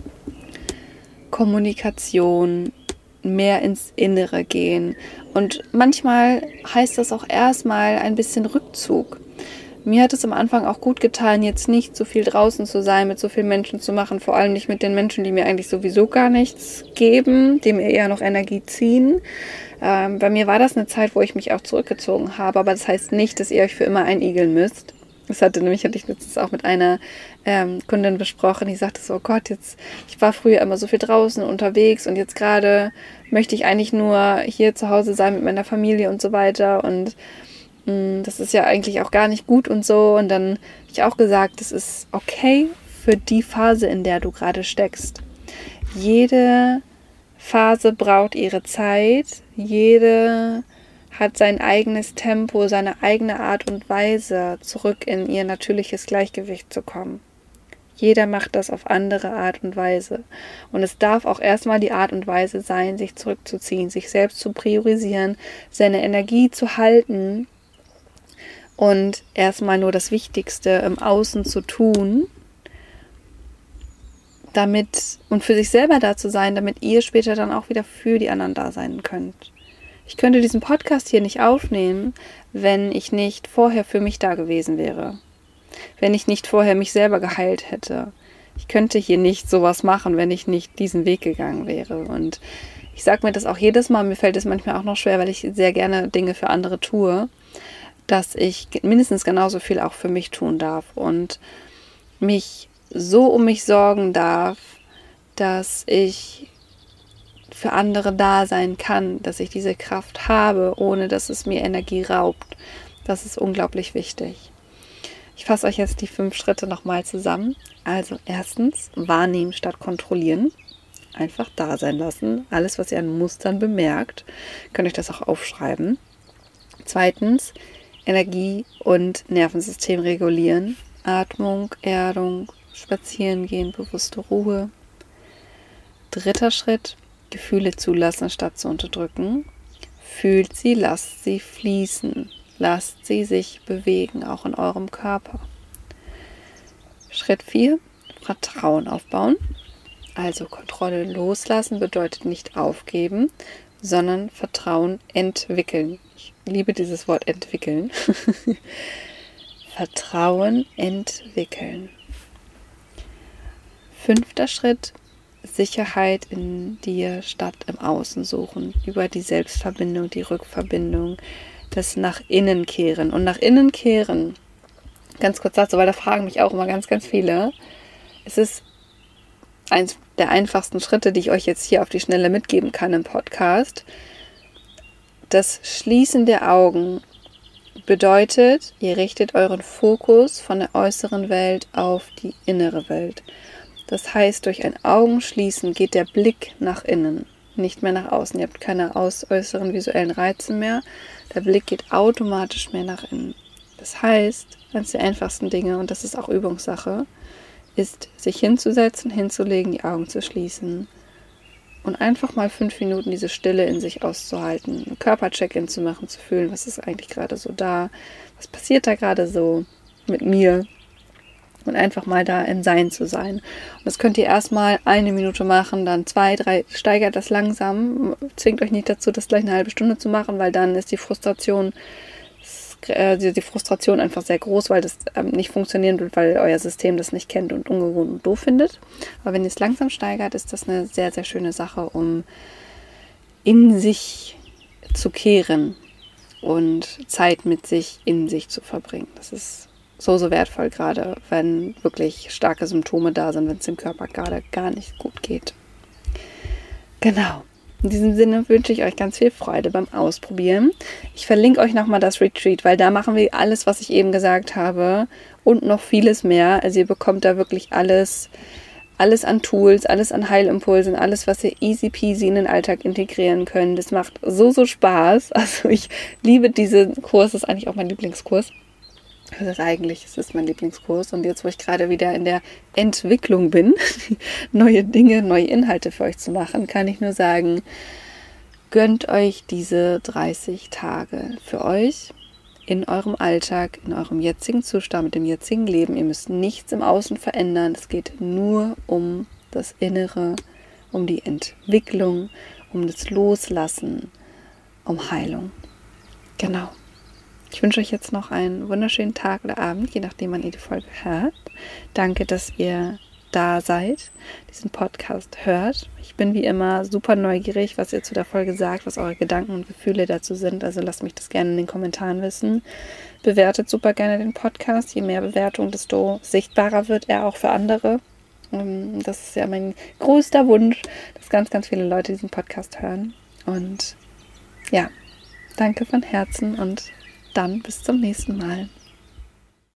Kommunikation, mehr ins Innere gehen. Und manchmal heißt das auch erstmal ein bisschen Rückzug. Mir hat es am Anfang auch gut getan, jetzt nicht so viel draußen zu sein, mit so vielen Menschen zu machen, vor allem nicht mit den Menschen, die mir eigentlich sowieso gar nichts geben, die mir eher noch Energie ziehen. Bei mir war das eine Zeit, wo ich mich auch zurückgezogen habe, aber das heißt nicht, dass ihr euch für immer einigeln müsst. Hatte ich letztens auch mit einer Kundin besprochen, die sagte so, oh Gott, ich war früher immer so viel draußen unterwegs und jetzt gerade möchte ich eigentlich nur hier zu Hause sein mit meiner Familie und so weiter und das ist ja eigentlich auch gar nicht gut und so. Und dann habe ich auch gesagt, das ist okay für die Phase, in der du gerade steckst. Jede Phase braucht ihre Zeit, jede hat sein eigenes Tempo, seine eigene Art und Weise, zurück in ihr natürliches Gleichgewicht zu kommen. Jeder macht das auf andere Art und Weise. Und es darf auch erstmal die Art und Weise sein, sich zurückzuziehen, sich selbst zu priorisieren, seine Energie zu halten und erstmal nur das Wichtigste im Außen zu tun, und für sich selber da zu sein, damit ihr später dann auch wieder für die anderen da sein könnt. Ich könnte diesen Podcast hier nicht aufnehmen, wenn ich nicht vorher für mich da gewesen wäre. Wenn ich nicht vorher mich selber geheilt hätte. Ich könnte hier nicht sowas machen, wenn ich nicht diesen Weg gegangen wäre. Und ich sage mir das auch jedes Mal, mir fällt es manchmal auch noch schwer, weil ich sehr gerne Dinge für andere tue, dass ich mindestens genauso viel auch für mich tun darf und mich so um mich sorgen darf, dass ich für andere da sein kann, dass ich diese Kraft habe, ohne dass es mir Energie raubt. Das ist unglaublich wichtig. Ich fasse euch jetzt die 5 Schritte nochmal zusammen. Also erstens, wahrnehmen statt kontrollieren. Einfach da sein lassen. Alles, was ihr an Mustern bemerkt, könnt euch das auch aufschreiben. Zweitens, Energie- und Nervensystem regulieren. Atmung, Erdung, spazieren gehen, bewusste Ruhe. 3. Schritt, Gefühle zulassen statt zu unterdrücken. Fühlt sie, lasst sie fließen. Lasst sie sich bewegen, auch in eurem Körper. Schritt 4, Vertrauen aufbauen. Also Kontrolle loslassen bedeutet nicht aufgeben, sondern Vertrauen entwickeln. Ich liebe dieses Wort entwickeln. Vertrauen entwickeln. 5. Schritt, Sicherheit in dir statt im Außen suchen. Über die Selbstverbindung, die Rückverbindung, das nach innen kehren. Und nach innen kehren, ganz kurz dazu, weil da fragen mich auch immer ganz, ganz viele. Es ist eins der einfachsten Schritte, die ich euch jetzt hier auf die Schnelle mitgeben kann im Podcast. Das Schließen der Augen bedeutet, ihr richtet euren Fokus von der äußeren Welt auf die innere Welt. Das heißt, durch ein Augenschließen geht der Blick nach innen, nicht mehr nach außen. Ihr habt keine äußeren visuellen Reize mehr. Der Blick geht automatisch mehr nach innen. Das heißt, eines der einfachsten Dinge, und das ist auch Übungssache, ist, sich hinzusetzen, hinzulegen, die Augen zu schließen und einfach mal 5 Minuten diese Stille in sich auszuhalten, einen Körper-Check-in zu machen, zu fühlen, was ist eigentlich gerade so da, was passiert da gerade so mit mir. Und einfach mal da im Sein zu sein. Und das könnt ihr erstmal 1 Minute machen, dann 2, 3, steigert das langsam. Zwingt euch nicht dazu, das gleich eine halbe Stunde zu machen, weil dann ist die Frustration einfach sehr groß, weil das nicht funktionieren wird, weil euer System das nicht kennt und ungewohnt und doof findet. Aber wenn ihr es langsam steigert, ist das eine sehr, sehr schöne Sache, um in sich zu kehren und Zeit mit sich in sich zu verbringen. Das ist so wertvoll, gerade wenn wirklich starke Symptome da sind, wenn es dem Körper gerade gar nicht gut geht. Genau. In diesem Sinne wünsche ich euch ganz viel Freude beim Ausprobieren. Ich verlinke euch nochmal das Retreat, weil da machen wir alles, was ich eben gesagt habe und noch vieles mehr. Also ihr bekommt da wirklich alles an Tools, alles an Heilimpulsen, alles, was ihr easy peasy in den Alltag integrieren könnt. Das macht so Spaß. Also ich liebe diesen Kurs, das ist eigentlich auch mein Lieblingskurs. Es ist mein Lieblingskurs und jetzt, wo ich gerade wieder in der Entwicklung bin, neue Dinge, neue Inhalte für euch zu machen, kann ich nur sagen, gönnt euch diese 30 Tage für euch. in eurem Alltag, in eurem jetzigen Zustand, mit dem jetzigen Leben. Ihr müsst nichts im Außen verändern. Es geht nur um das Innere, um die Entwicklung, um das Loslassen, um Heilung. Genau. Ich wünsche euch jetzt noch einen wunderschönen Tag oder Abend, je nachdem, wann ihr die Folge hört. Danke, dass ihr da seid, diesen Podcast hört. Ich bin wie immer super neugierig, was ihr zu der Folge sagt, was eure Gedanken und Gefühle dazu sind. Also lasst mich das gerne in den Kommentaren wissen. Bewertet super gerne den Podcast. Je mehr Bewertung, desto sichtbarer wird er auch für andere. Das ist ja mein größter Wunsch, dass ganz, ganz viele Leute diesen Podcast hören. Und ja, danke von Herzen und dann bis zum nächsten Mal.